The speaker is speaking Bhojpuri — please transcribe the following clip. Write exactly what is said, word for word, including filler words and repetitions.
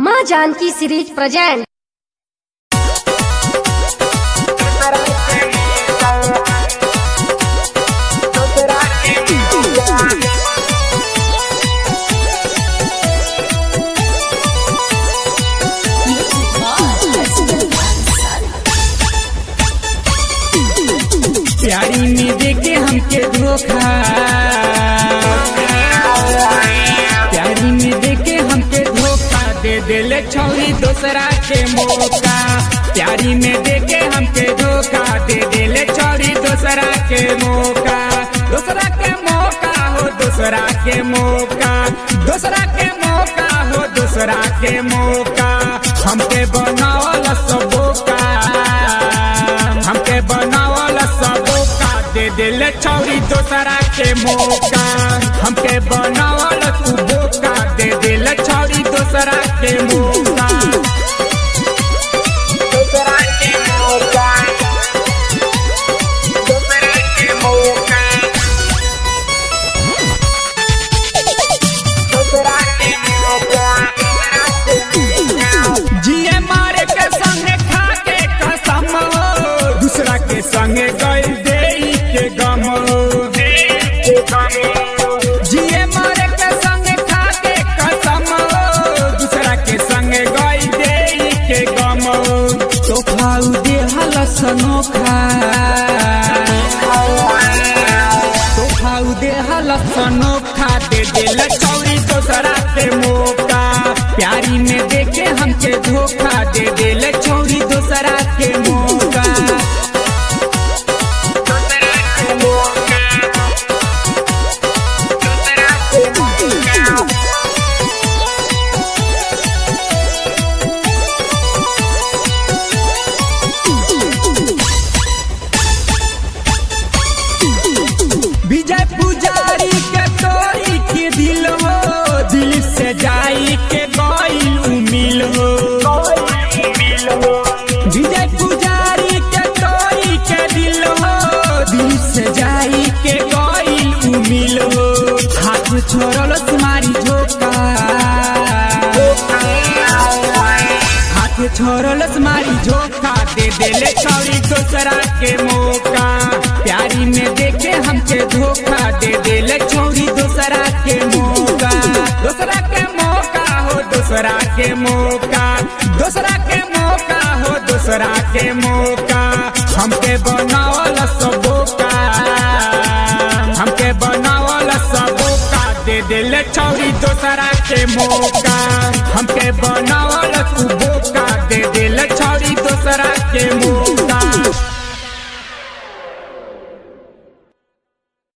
माँ जानकी सीरीज प्रेजेंट। प्यारी में देके हमके धोखा, प्यारी में देके हमके धोखा दे देले छौरी दूसरा के मौका। प्यारी में देके हमके धोखा दे देले छौरी दूसरा के मौका। दूसरा के मौका हो दूसरा के मौका, दूसरा के मौका हो दूसरा के मौका। हमके बनावल सबोका, हमके बनावल सबोका दे दिले छौरी दूसरा के मौका। हमके बनावल तू बोका दे दिले छौरी दूसरा के मौका। दूसरा के मौका, दूसरा के मौका, दूसरा के मौका। जिए मारे के संगे खा के कसम, दूसरा के संगे गई दे के गम। जिए मारे के संगे खा के कसम, दूसरा के संगे गई दे के गम। तो खाऊ दे हलस नोखा, तो खाऊ दे हलस नोखा दे दिल छौरी दूसरा के मौका। प्यारी में देके हमके धोखा दे दिल छौरी दूसरा के मौका। विजय पुजारी के तोरी के दिल हो, दिल से जाई के गईल उमिल हो। विजय पुजारी के तोरी के दिल हो, दिल से जाई के गईल उमिल हो। हाथ छोड़ल तुम्हारी झोंका, हाथ छोड़ल तुम्हारी झोंका दे दिले छौरी दूसरा के मौका। प्यारी में देखे हमके धोखा दे दिले छौरी दूसरा के मौका। दूसरा के मौका हो दूसरा के मौका, दूसरा के मौका हो दूसरा के मौका। हमके बनावल सबोका, हमके बनावल सबोका दे दिले छौरी दूसरा के मौका। हमके बनावल तू बोका